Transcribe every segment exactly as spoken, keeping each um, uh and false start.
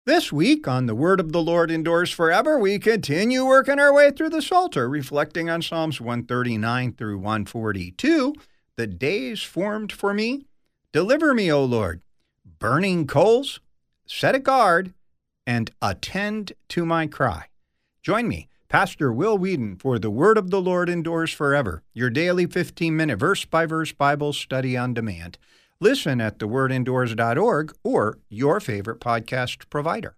This week on The Word of the Lord Endures Forever, we continue working our way through the Psalter, reflecting on Psalms one thirty-nine through one forty-two, The Days Formed for Me, Deliver Me, O Lord, Burning Coals, Set a Guard, and Attend to My Cry. Join me, Pastor Will Whedon, for The Word of the Lord Endures Forever, your daily fifteen-minute verse-by-verse Bible study on demand. Listen at the word endures dot org or your favorite podcast provider.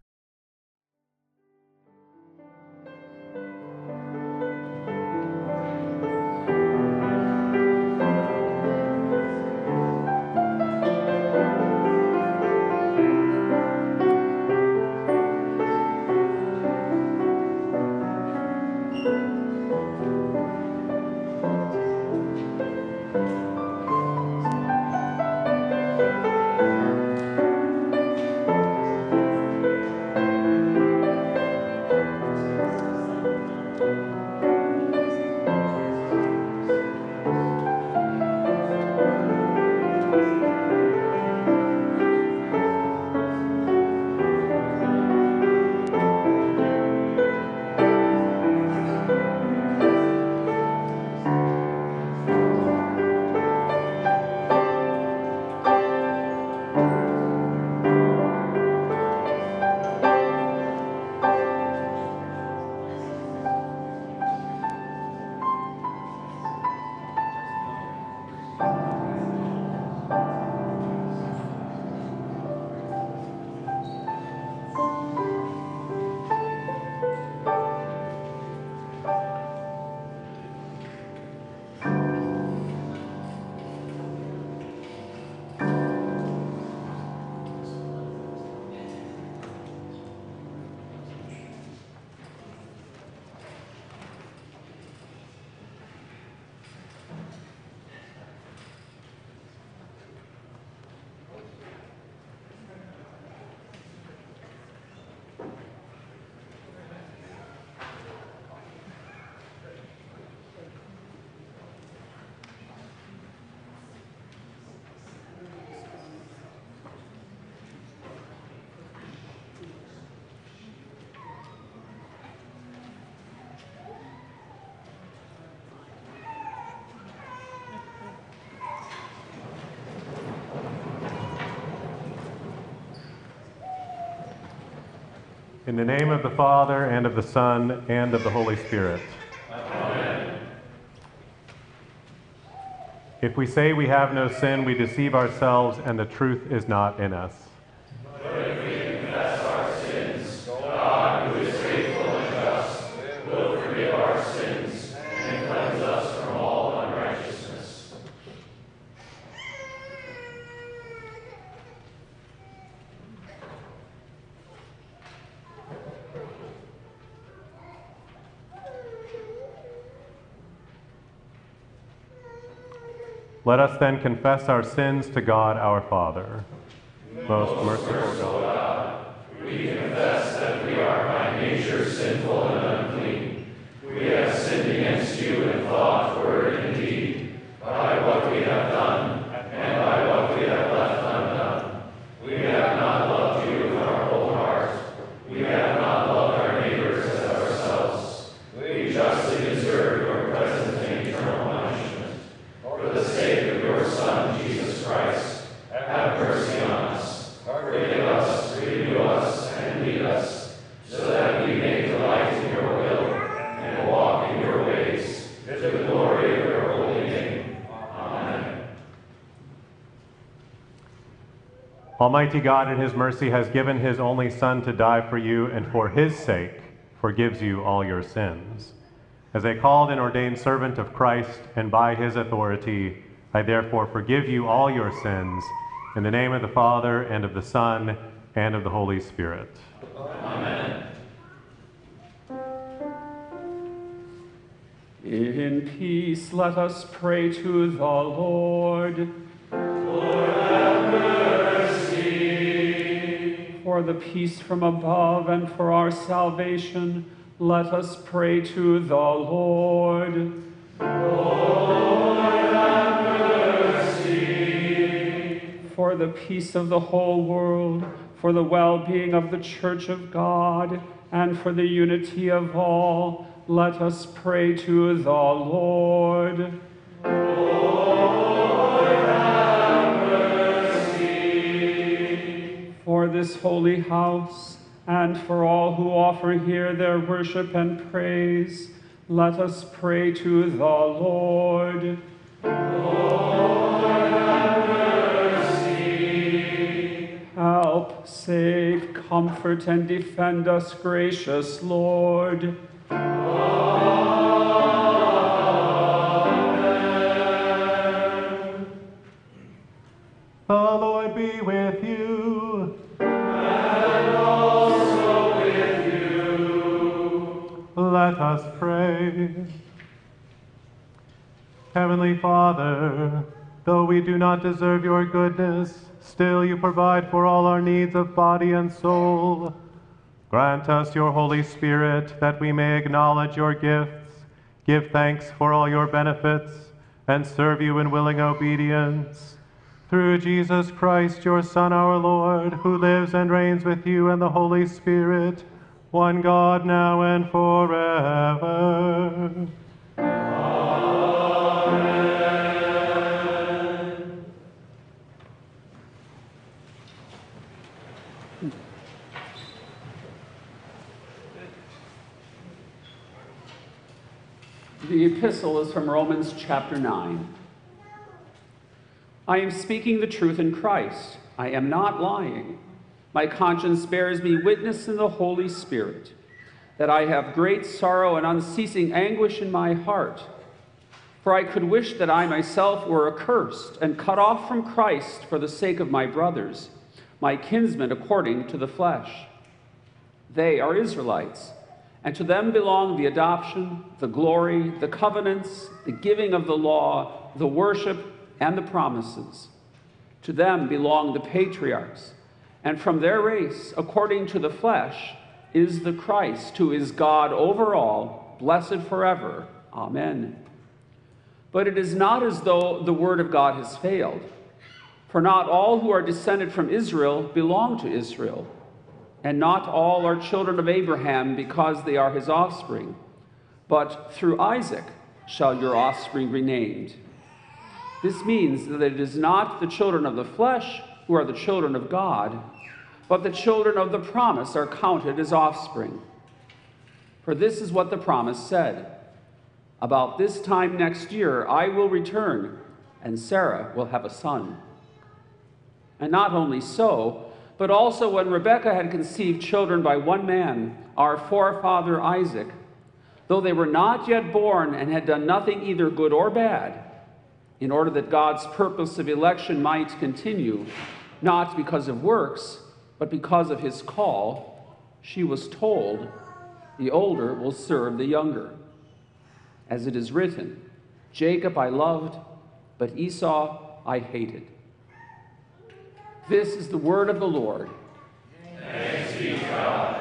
In the name of the Father, and of the Son, and of the Holy Spirit. Amen. If we say we have no sin, we deceive ourselves, and the truth is not in us. But if we confess our sins, God, who is faithful and just, will forgive our sins and cleanse us from all unrighteousness. Let us then confess our sins to God our Father. Most merciful God, we confess that we are by nature sinful and unclean. We have sinned against you in thought, word, and deed, by what we have done and by what we have left undone. We have not loved you with our whole heart. We have not loved our neighbors as ourselves. We justly deserve your present and eternal punishment. For the sake of your Son, Jesus Christ, have mercy on us. Forgive us, renew us, and lead us, so that we may delight in your will and walk in your ways, to the glory of your holy name. Amen. Almighty God in his mercy has given his only Son to die for you, and for his sake forgives you all your sins. As a called and ordained servant of Christ, and by his authority, I therefore forgive you all your sins, in the name of the Father, and of the Son, and of the Holy Spirit. Amen. In peace, let us pray to the Lord. Lord, have mercy. For the peace from above and for our salvation, let us pray to the Lord. Lord, have mercy. For the peace of the whole world, for the well-being of the Church of God, and for the unity of all, let us pray to the Lord. Lord, have mercy. For this holy house, and for all who offer here their worship and praise, let us pray to the Lord. Lord, have mercy. Help, save, comfort, and defend us, gracious Lord. Amen. The Lord be with you. And also with you. Let us pray. Heavenly Father, though we do not deserve your goodness, still you provide for all our needs of body and soul. Grant us your Holy Spirit, that we may acknowledge your gifts, give thanks for all your benefits, and serve you in willing obedience. Through Jesus Christ, your Son, our Lord, who lives and reigns with you and the Holy Spirit, one God, now and forever. The epistle is from Romans chapter nine. I am speaking the truth in Christ. I am not lying. My conscience bears me witness in the Holy Spirit that I have great sorrow and unceasing anguish in my heart. For I could wish that I myself were accursed and cut off from Christ for the sake of my brothers, my kinsmen according to the flesh. They are Israelites, and to them belong the adoption, the glory, the covenants, the giving of the law, the worship, and the promises. To them belong the patriarchs, and from their race, according to the flesh, is the Christ, who is God over all, blessed forever. Amen. But it is not as though the word of God has failed, for not all who are descended from Israel belong to Israel, and not all are children of Abraham because they are his offspring, but through Isaac shall your offspring be named. This means that it is not the children of the flesh who are the children of God, but the children of the promise are counted as offspring. For this is what the promise said: about this time next year I will return, and Sarah will have a son. And not only so, but also when Rebekah had conceived children by one man, our forefather Isaac, though they were not yet born and had done nothing either good or bad, in order that God's purpose of election might continue, not because of works, but because of his call, she was told, the older will serve the younger. As it is written, Jacob I loved, but Esau I hated. This is the word of the Lord. Thanks be to God.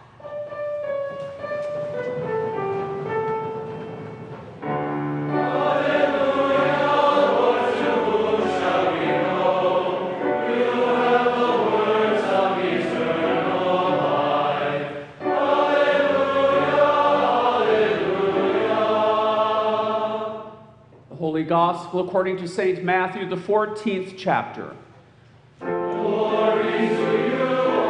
Gospel according to Saint Matthew, the fourteenth chapter. Glory to you,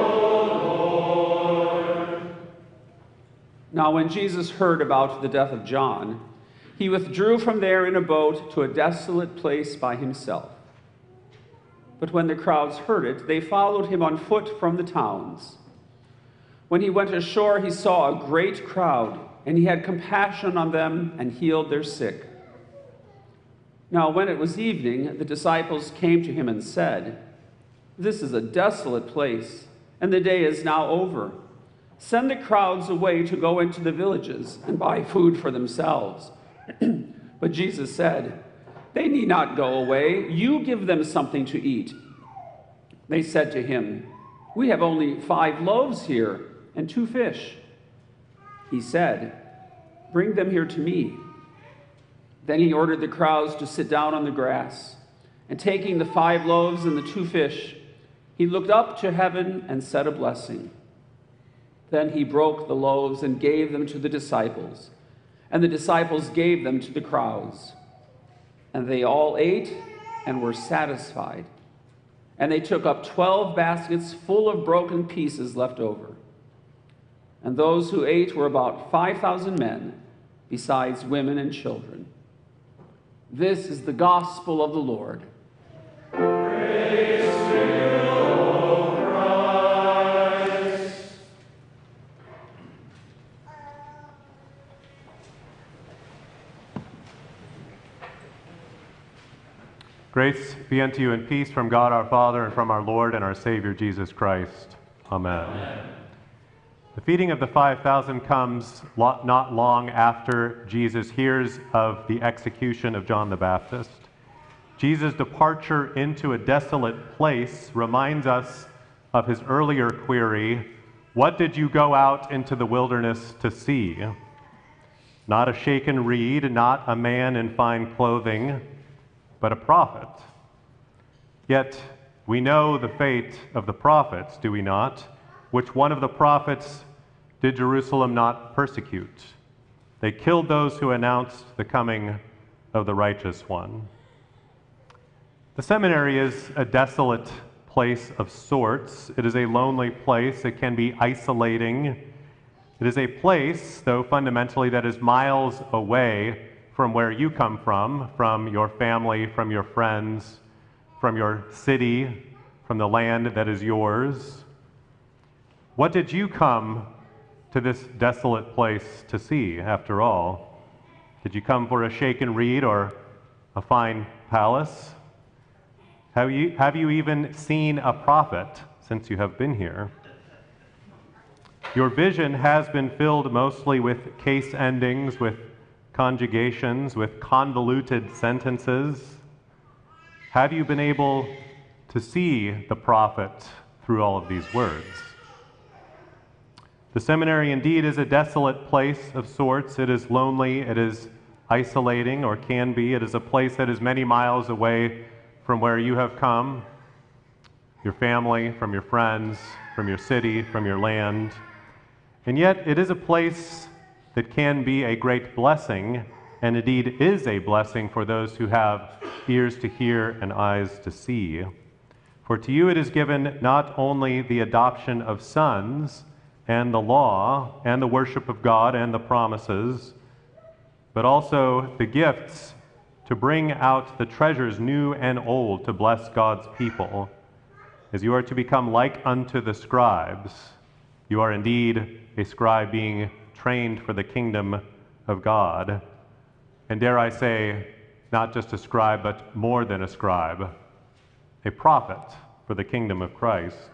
O Lord. Now when Jesus heard about the death of John, he withdrew from there in a boat to a desolate place by himself. But when the crowds heard it, they followed him on foot from the towns. When he went ashore, he saw a great crowd, and he had compassion on them and healed their sick. Now, when it was evening, the disciples came to him and said, "This is a desolate place, and the day is now over. Send the crowds away to go into the villages and buy food for themselves." But Jesus said, "They need not go away. You give them something to eat." They said to him, "We have only five loaves here and two fish." He said, "Bring them here to me." Then he ordered the crowds to sit down on the grass, and taking the five loaves and the two fish, He looked up to heaven and said a blessing. Then he broke the loaves and gave them to the disciples, and the disciples gave them to the crowds. And they all ate and were satisfied. And they took up twelve baskets full of broken pieces left over. And those who ate were about five thousand men, besides women and children. This is the gospel of the Lord. Praise to you, O Christ. Grace be unto you and peace from God our Father and from our Lord and our Savior Jesus Christ. Amen. Amen. The feeding of the five thousand comes not long after Jesus hears of the execution of John the Baptist. Jesus' departure into a desolate place reminds us of his earlier query, "What did you go out into the wilderness to see?" Not a shaken reed, not a man in fine clothing, but a prophet. Yet we know the fate of the prophets, do we not? Which one of the prophets did Jerusalem not persecute? They killed those who announced the coming of the righteous one. The seminary is a desolate place of sorts. It is a lonely place. It can be isolating. It is a place, though fundamentally, that is miles away from where you come from, from your family, from your friends, from your city, from the land that is yours. What did you come to this desolate place to see, after all? Did you come for a shaken reed or a fine palace? Have you, have you even seen a prophet since you have been here? Your vision has been filled mostly with case endings, with conjugations, with convoluted sentences. Have you been able to see the prophet through all of these words? The seminary indeed is a desolate place of sorts. It is lonely, it is isolating, or can be. It is a place that is many miles away from where you have come, your family, from your friends, from your city, from your land. And yet it is a place that can be a great blessing, and indeed is a blessing for those who have ears to hear and eyes to see. For to you it is given not only the adoption of sons, and the law, and the worship of God, and the promises, but also the gifts to bring out the treasures new and old to bless God's people. As you are to become like unto the scribes, you are indeed a scribe being trained for the kingdom of God. And dare I say, not just a scribe, but more than a scribe, a prophet for the kingdom of Christ.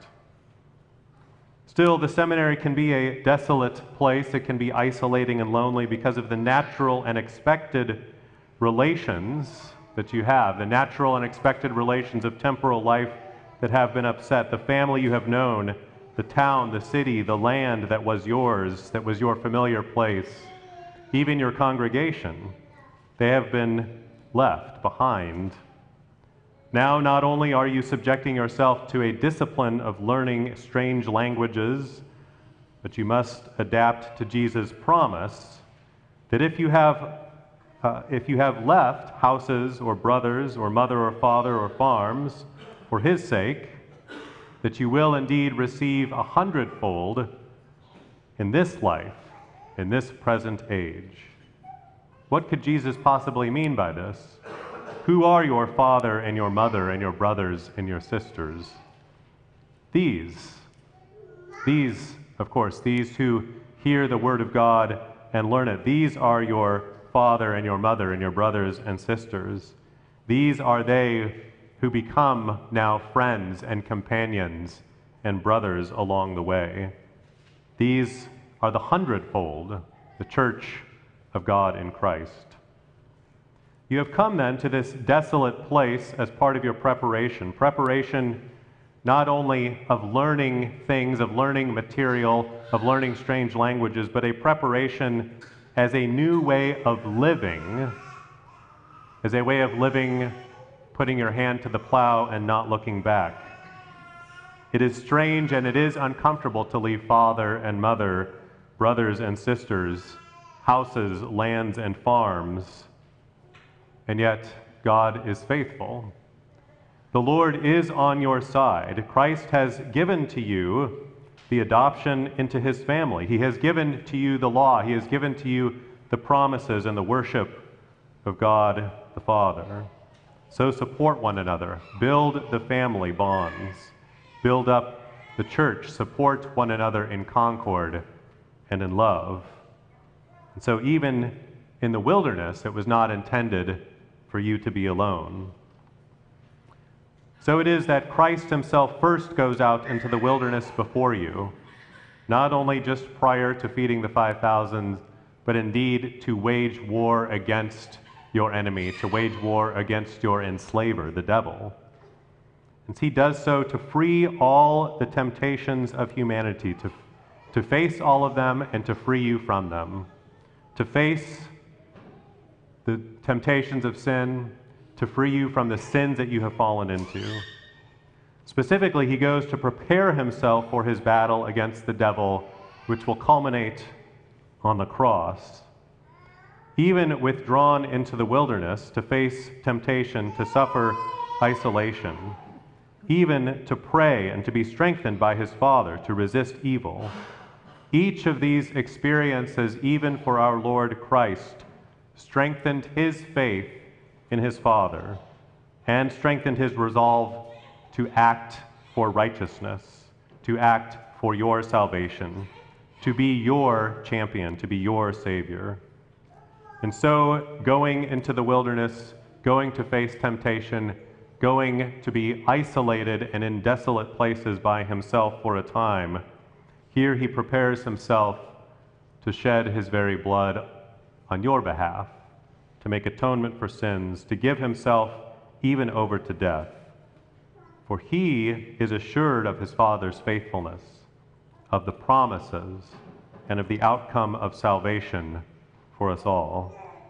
Still, the seminary can be a desolate place. It can be isolating and lonely because of the natural and expected relations that you have, the natural and expected relations of temporal life that have been upset, the family you have known, the town, the city, the land that was yours, that was your familiar place, even your congregation. They have been left behind. Now, not only are you subjecting yourself to a discipline of learning strange languages, but you must adapt to Jesus' promise that if you have, uh, if you have left houses or brothers or mother or father or farms for his sake, that you will indeed receive a hundredfold in this life, in this present age. What could Jesus possibly mean by this? Who are your father and your mother and your brothers and your sisters? These, these, of course, these who hear the word of God and learn it, these are your father and your mother and your brothers and sisters. These are they who become now friends and companions and brothers along the way. These are the hundredfold, the church of God in Christ. You have come then to this desolate place as part of your preparation. Preparation not only of learning things, of learning material, of learning strange languages, but a preparation as a new way of living, as a way of living, putting your hand to the plow and not looking back. It is strange and it is uncomfortable to leave father and mother, brothers and sisters, houses, lands, and farms. And yet, God is faithful. The Lord is on your side. Christ has given to you the adoption into his family. He has given to you the law. He has given to you the promises and the worship of God the Father. So support one another. Build the family bonds. Build up the church. Support one another in concord and in love. And so even in the wilderness, it was not intended for you to be alone. So it is that Christ himself first goes out into the wilderness before you, not only just prior to feeding the five thousand, but indeed to wage war against your enemy, to wage war against your enslaver, the devil. And he does so to free all the temptations of humanity, to, to face all of them and to free you from them, to face the temptations of sin, to free you from the sins that you have fallen into. Specifically, he goes to prepare himself for his battle against the devil, which will culminate on the cross. Even withdrawn into the wilderness to face temptation, to suffer isolation, even to pray and to be strengthened by his Father to resist evil. Each of these experiences, even for our Lord Christ, strengthened his faith in his Father and strengthened his resolve to act for righteousness, to act for your salvation, to be your champion, to be your Savior. And so, going into the wilderness, going to face temptation, going to be isolated and in desolate places by himself for a time, here he prepares himself to shed his very blood on your behalf, to make atonement for sins, to give himself even over to death. For he is assured of his Father's faithfulness, of the promises, and of the outcome of salvation for us all.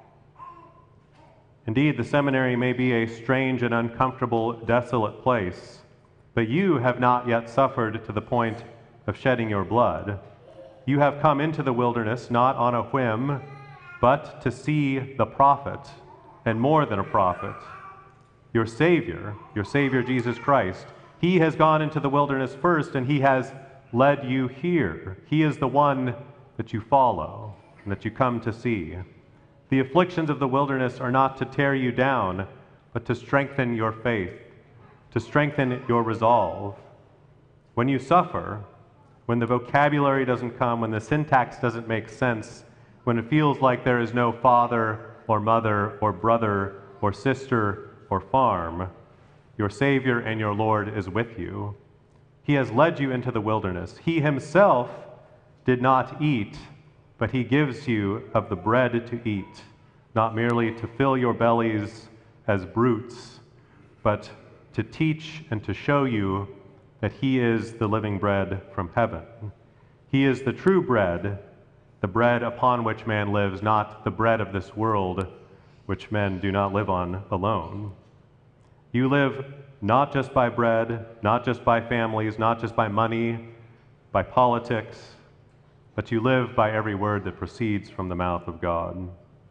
Indeed, the seminary may be a strange and uncomfortable, desolate place, but you have not yet suffered to the point of shedding your blood. You have come into the wilderness not on a whim, but to see the prophet, and more than a prophet, your Savior, your Savior Jesus Christ. He has gone into the wilderness first, and he has led you here. He is the one that you follow and that you come to see. The afflictions of the wilderness are not to tear you down, but to strengthen your faith, to strengthen your resolve. When you suffer, when the vocabulary doesn't come, when the syntax doesn't make sense, when it feels like there is no father or mother or brother or sister or farm, your Savior and your Lord is with you. He has led you into the wilderness. He himself did not eat, but he gives you of the bread to eat, not merely to fill your bellies as brutes, but to teach and to show you that he is the living bread from heaven. He is the true bread, the bread upon which man lives, not the bread of this world, which men do not live on alone. You live not just by bread, not just by families, not just by money, by politics, but you live by every word that proceeds from the mouth of God.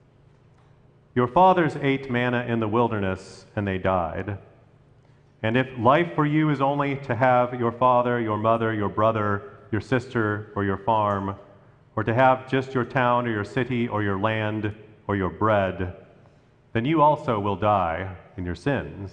Your fathers ate manna in the wilderness, and they died. And if life for you is only to have your father, your mother, your brother, your sister, or your farm, or to have just your town or your city or your land or your bread, then you also will die in your sins.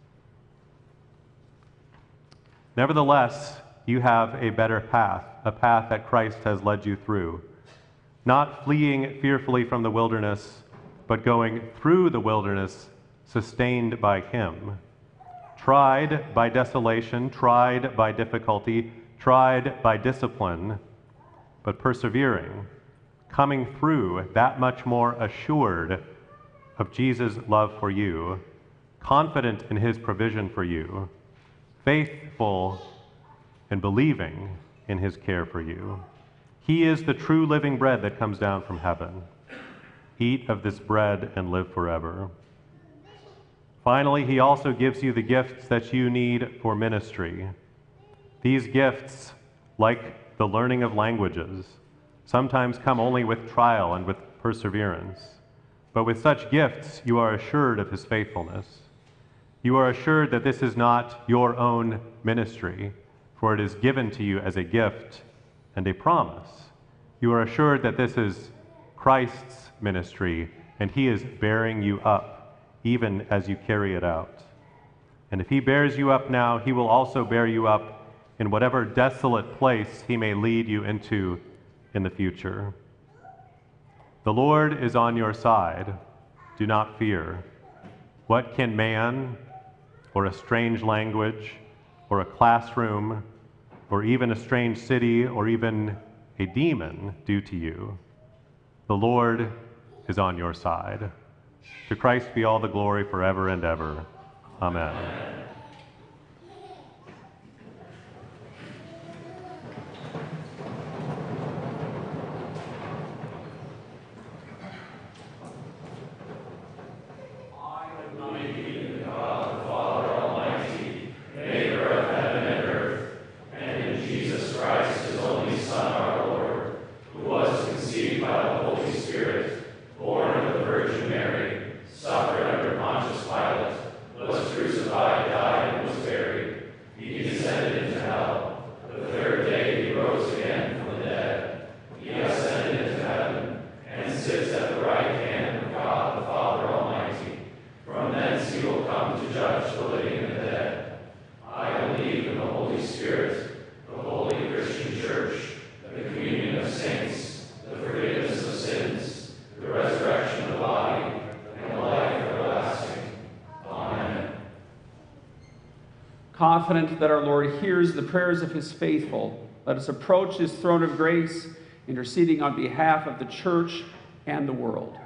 Nevertheless, you have a better path, a path that Christ has led you through, not fleeing fearfully from the wilderness, but going through the wilderness, sustained by him, tried by desolation, tried by difficulty, tried by discipline, but persevering, coming through that much more assured of Jesus' love for you, confident in his provision for you, faithful and believing in his care for you. He is the true living bread that comes down from heaven. Eat of this bread and live forever. Finally, he also gives you the gifts that you need for ministry. These gifts, like the learning of languages, sometimes come only with trial and with perseverance. But with such gifts, you are assured of his faithfulness. You are assured that this is not your own ministry, for it is given to you as a gift and a promise. You are assured that this is Christ's ministry, and he is bearing you up, even as you carry it out. And if he bears you up now, he will also bear you up in whatever desolate place he may lead you into in the future. The Lord is on your side. Do not fear. What can man, or a strange language, or a classroom, or even a strange city, or even a demon do to you? The Lord is on your side. To Christ be all the glory forever and ever. Amen. Confident that our Lord hears the prayers of his faithful, let us approach his throne of grace, interceding on behalf of the church and the world.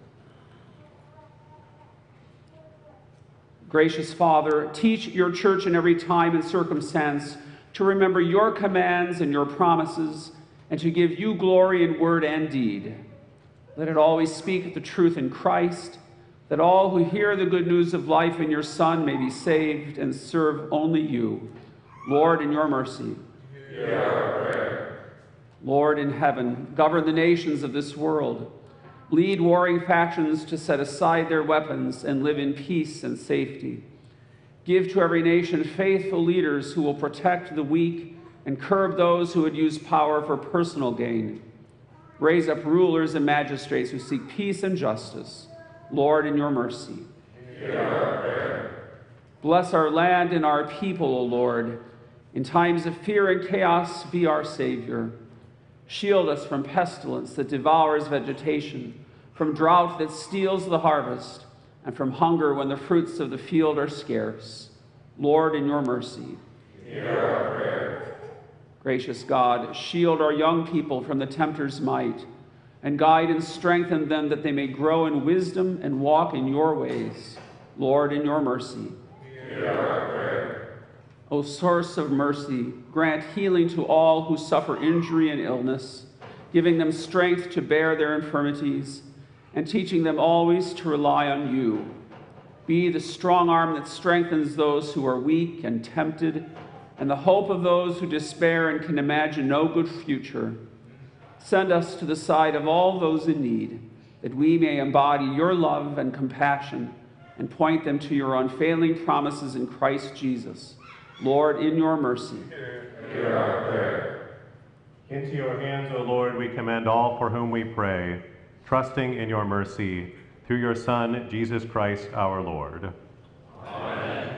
Gracious Father, teach your church in every time and circumstance to remember your commands and your promises, and to give you glory in word and deed. Let it always speak the truth in Christ, that all who hear the good news of life in your Son may be saved and serve only you. Lord, in your mercy. Hear our prayer. Lord in heaven, govern the nations of this world. Lead warring factions to set aside their weapons and live in peace and safety. Give to every nation faithful leaders who will protect the weak and curb those who would use power for personal gain. Raise up rulers and magistrates who seek peace and justice. Lord, in your mercy. Hear our prayer. Bless our land and our people, O Lord. In times of fear and chaos, be our Savior. Shield us from pestilence that devours vegetation, from drought that steals the harvest, and from hunger when the fruits of the field are scarce. Lord, in your mercy. Hear our prayer. Gracious God, shield our young people from the tempter's might, and guide and strengthen them that they may grow in wisdom and walk in your ways. Lord, in your mercy. Hear our prayer. O source of mercy, grant healing to all who suffer injury and illness, giving them strength to bear their infirmities, and teaching them always to rely on you. Be the strong arm that strengthens those who are weak and tempted, and the hope of those who despair and can imagine no good future. Send us to the side of all those in need, that we may embody your love and compassion and point them to your unfailing promises in Christ Jesus. Lord, in your mercy. Hear our prayer. Into your hands, O Lord, we commend all for whom we pray, trusting in your mercy, through your Son, Jesus Christ our Lord. Amen.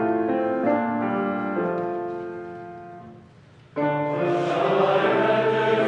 Shall I render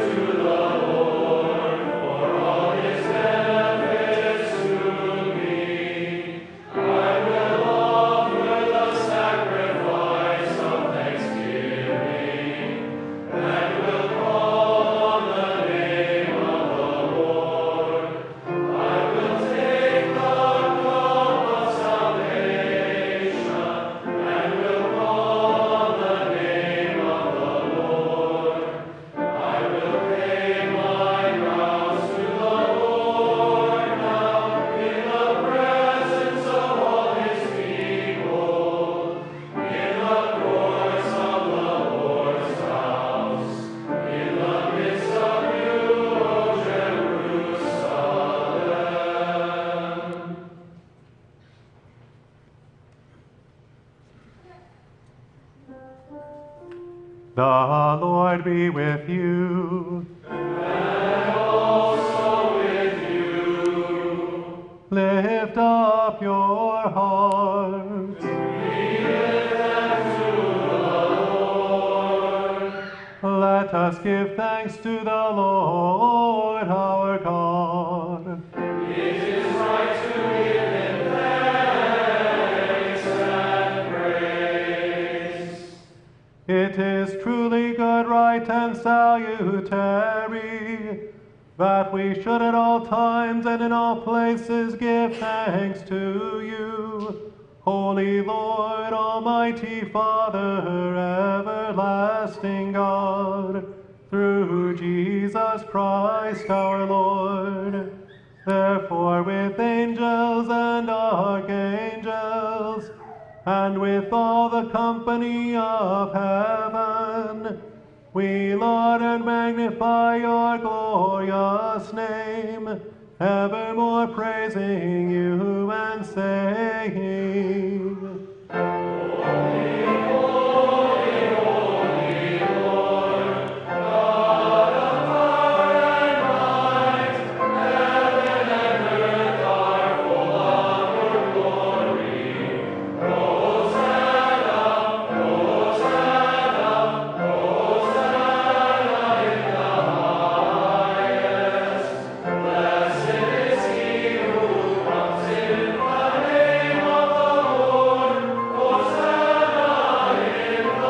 The Lord be with you. And also with you. Lift up your hearts. We lift them to the Lord. Let us give thanks to the Lord our God. It is right to give him thanks and praise. It is truly good, right, and salutary that we should at all times and in all places give thanks to you, Holy Lord, Almighty Father, everlasting God, through Jesus Christ our Lord. Therefore, with angels and archangels, and with all the company of heaven, we laud and magnify your glorious name, evermore praising you and saying, Holy, holy, holy Lord, God of power and might, heaven and earth are full of your glory. Hosanna, Hosanna, Hosanna in the highest. Blessed is he who comes in the name of the Lord. Hosanna in the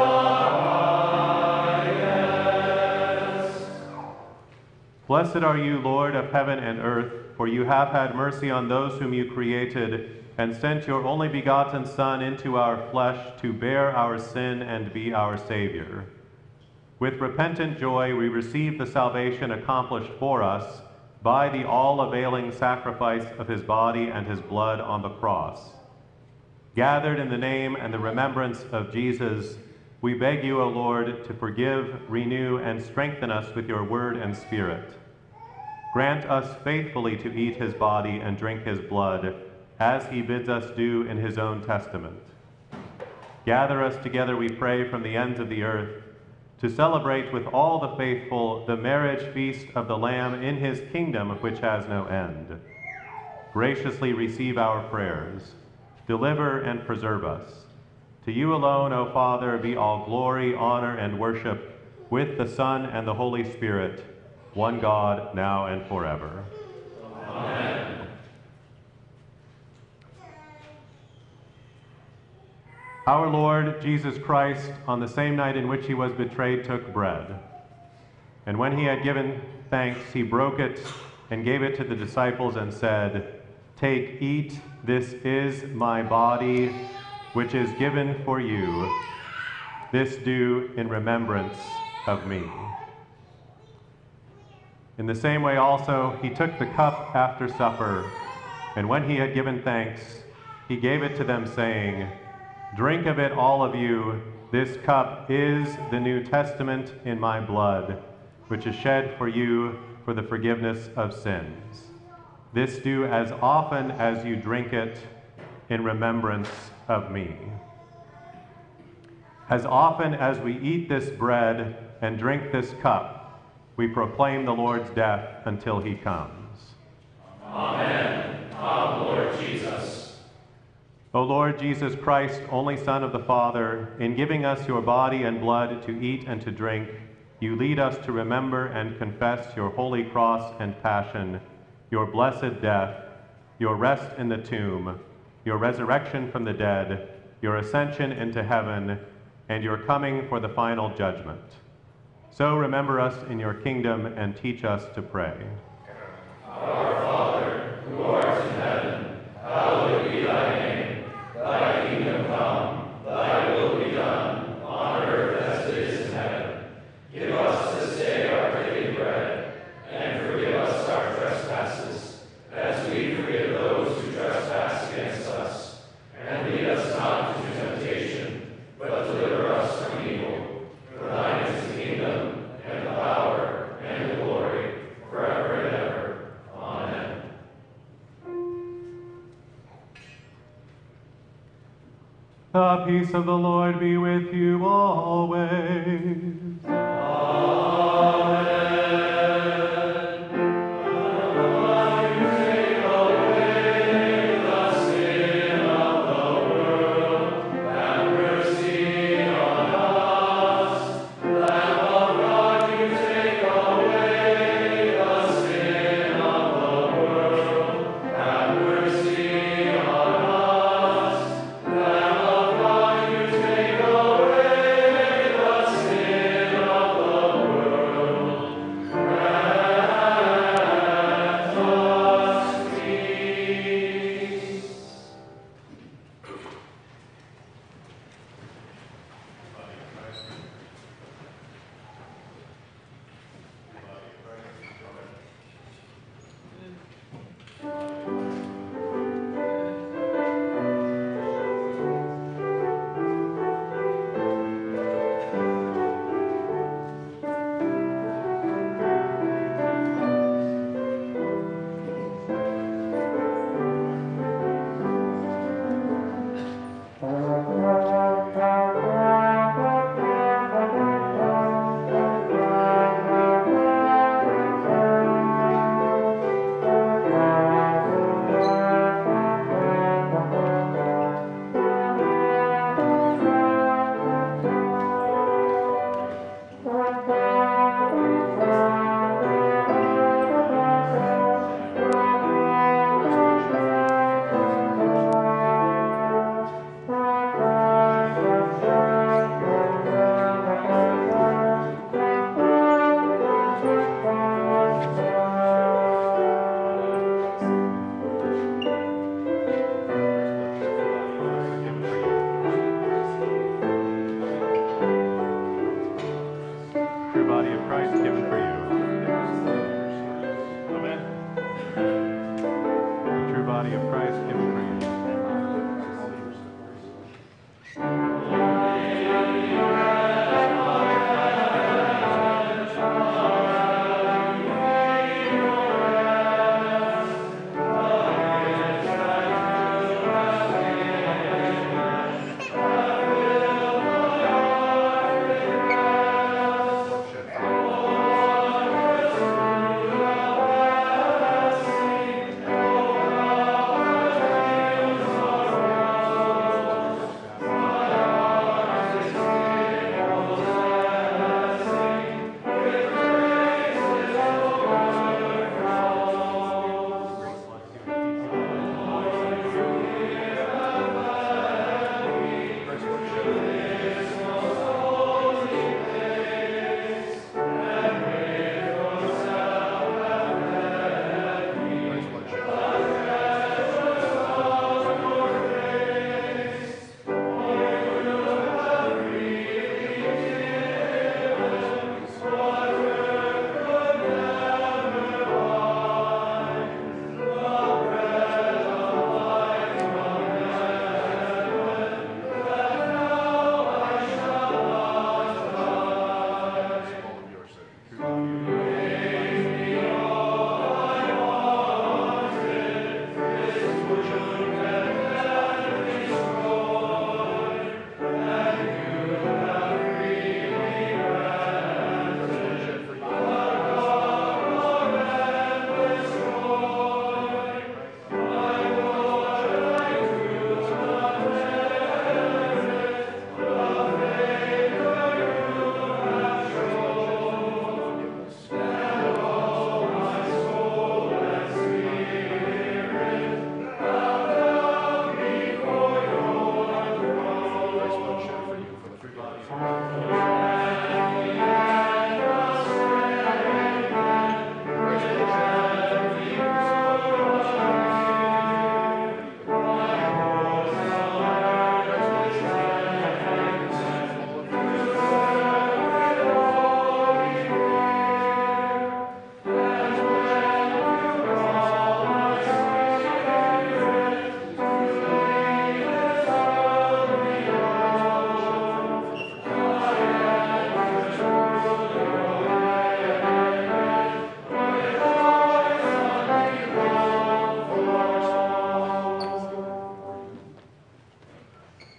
highest. Blessed are you, Lord of heaven and earth, for you have had mercy on those whom you created, and sent your only begotten Son into our flesh to bear our sin and be our Savior. With repentant joy we receive the salvation accomplished for us by the all-availing sacrifice of his body and his blood on the cross. Gathered in the name and the remembrance of Jesus, we beg you, O Lord, to forgive, renew, and strengthen us with your word and spirit. Grant us faithfully to eat his body and drink his blood, as he bids us do in his own testament. Gather us together, we pray, from the ends of the earth, to celebrate with all the faithful the marriage feast of the Lamb in his kingdom which has no end. Graciously receive our prayers. Deliver and preserve us. To you alone, O Father, be all glory, honor, and worship, with the Son and the Holy Spirit, one God, now and forever. Amen. Our Lord Jesus Christ, on the same night in which he was betrayed, took bread. And when he had given thanks, he broke it and gave it to the disciples and said, "Take, eat, this is my body, which is given for you. This do in remembrance of me." In the same way also, he took the cup after supper, and when he had given thanks, he gave it to them, saying, "Drink of it, all of you. This cup is the New Testament in my blood, which is shed for you for the forgiveness of sins. This do as often as you drink it in remembrance of me." As often as we eat this bread and drink this cup, we proclaim the Lord's death until he comes. Amen. Come, Lord Jesus. O Lord Jesus Christ, only Son of the Father, in giving us your body and blood to eat and to drink, you lead us to remember and confess your holy cross and passion, your blessed death, your rest in the tomb, your resurrection from the dead, your ascension into heaven, and your coming for the final judgment. So remember us in your kingdom and teach us to pray. Our Father, who art in heaven, hallowed be thy name. Thy kingdom come, thy will be done, on earth as it is in heaven. Give us this day our daily bread, and forgive us our trespasses, as we forgive those who trespass against us. And lead us not into temptation, but deliver us from evil. For thine is the kingdom, and the power, and the glory, forever and ever. Amen. The peace of the Lord be with you always. Take away the sin of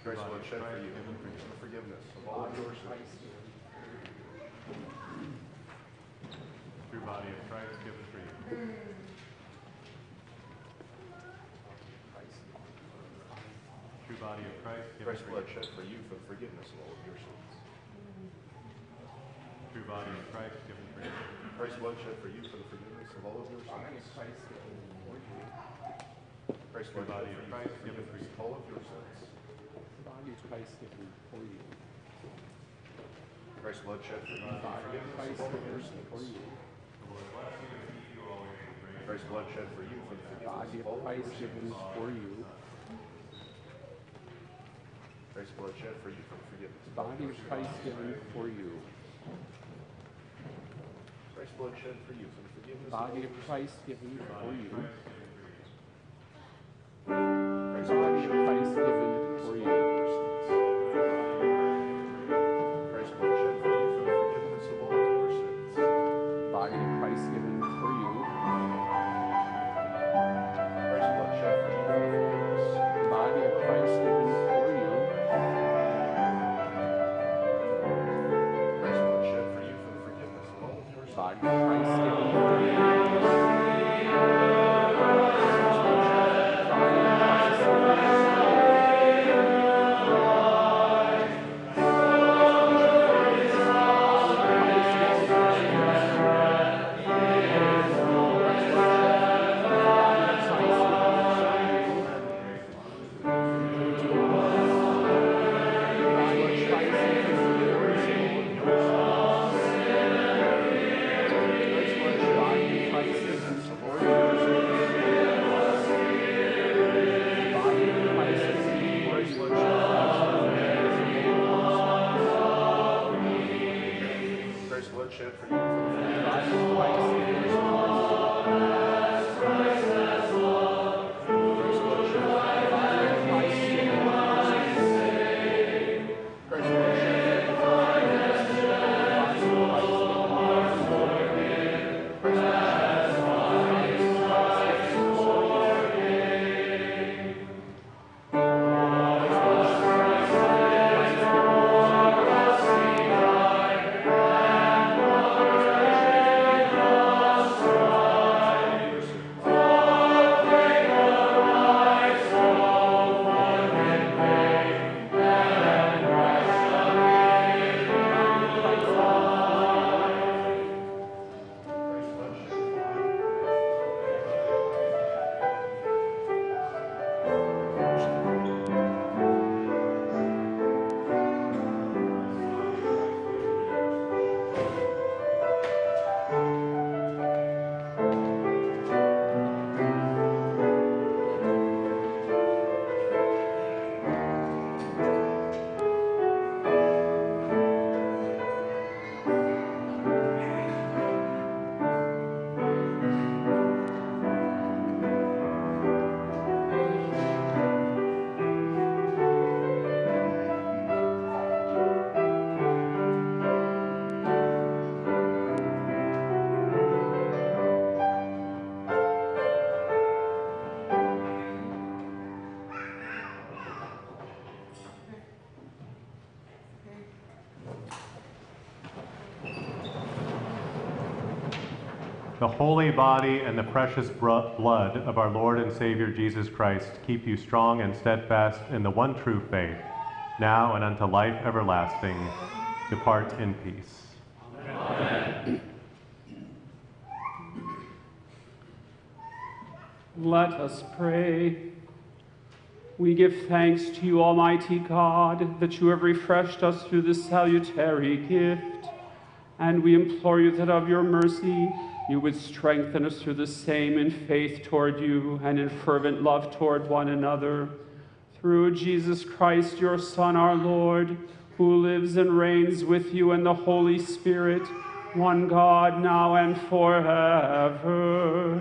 Christ's blood shed for you, for the forgiveness of all of your sins. True body of Christ given for you. True body of Christ given Christ's for blood you. shed for you for the forgiveness of all of your sins. True body of Christ given for you. Christ's blood shed for you for the forgiveness of all of your sins. Christ's True blood body shed of for you Christ for the given for forgiveness you. of all of your sins. Body of Christ given for you. Christ's blood shed for you for the Body of forgiveness Christ of all of given your for sins. you. The Lord bless you and keep you always in grace. Christ's blood shed for you for the forgiveness Body of of all of your Christ given sins. for you. Christ's blood shed for you for the forgiveness of all of Body your of sins. Christ given for you. Christ's blood shed for you for the forgiveness of all Body of of your Christ sins. given for you. Christ's blood Body of shed Christ for you given for for the you. Christ's blood shed for you for the forgiveness of all of your sins. Body of Christ given for you. Christ's blood shed for you for the forgiveness. Body of Christ given for you. Christ's blood shed for you for the forgiveness of all of your sins. Body of Christ given for you. Christ's blood shed for you for the forgiveness Body of Christ given for you. Christ's blood shed for you. Body of Christ given for you. Christ's blood shed for you. The holy body and the precious bro- blood of our Lord and Savior Jesus Christ keep you strong and steadfast in the one true faith, now and unto life everlasting. Depart in peace. Amen. Let us pray. We give thanks to you, Almighty God, that you have refreshed us through this salutary gift, and we implore you that of your mercy you would strengthen us through the same in faith toward you and in fervent love toward one another. Through Jesus Christ, your Son, our Lord, who lives and reigns with you in the Holy Spirit, one God, now and forever.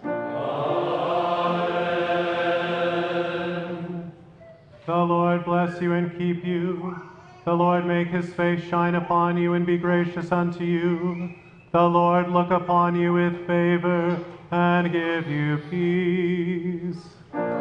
Amen. The Lord bless you and keep you. The Lord make his face shine upon you and be gracious unto you. The Lord look upon you with favor and give you peace.